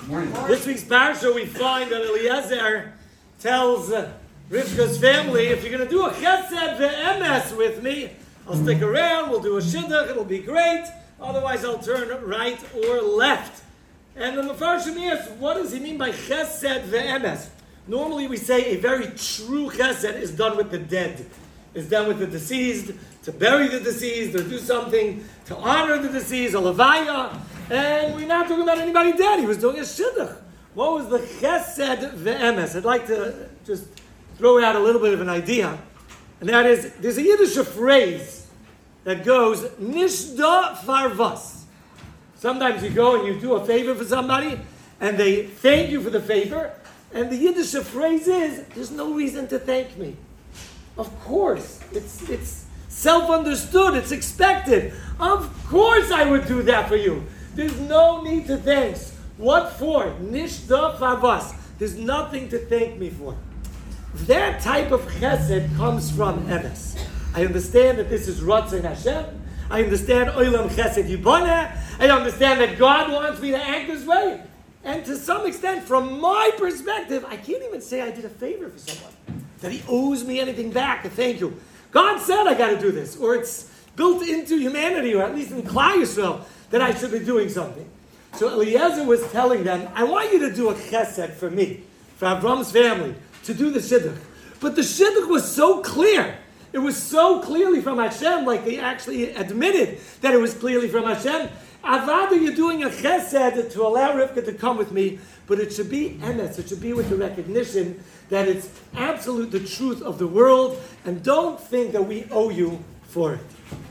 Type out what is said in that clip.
This week's parsha, we find that Eliezer tells Rivka's family, if you're going to do a chesed ve'emes with me, I'll stick around, we'll do a shidduch, it'll be great. Otherwise, I'll turn right or left. And the Mefarshim asks, what does he mean by chesed ve'emes? Normally, we say a very true chesed is done with the dead. It's done with the deceased, to bury the deceased, or do something to honor the deceased, a levaya. And we're not talking about anybody dead. He was doing a shidduch. What was the chesed ve'emes? I'd like to just throw out a little bit of an idea. And that is, there's a Yiddish phrase that goes, nishda farvas. Sometimes you go and you do a favor for somebody, and they thank you for the favor, and the Yiddish phrase is, there's no reason to thank me. Of course, it's self-understood, it's expected. Of course I would do that for you. There's no need to thanks. What for? Nishda farvas. There's nothing to thank me for. That type of chesed comes from emes. I understand that this is Ratzon Hashem. I understand Olam Chesed Yiboneh. I understand that God wants me to act this way. And to some extent, from my perspective, I can't even say I did a favor for someone, that he owes me anything back, a thank you. God said I got to do this, or it's built into humanity, or at least in Klal Yisrael, that I should be doing something. So Eliezer was telling them, I want you to do a chesed for me, for Avram's family, to do the shidduch. But the shidduch was so clear. It was so clearly from Hashem, like they actually admitted that it was clearly from Hashem. Avada, you're doing a chesed to allow Rivka to come with me, but it should be emes. It should be with the recognition that it's absolute the truth of the world, and don't think that we owe you for it.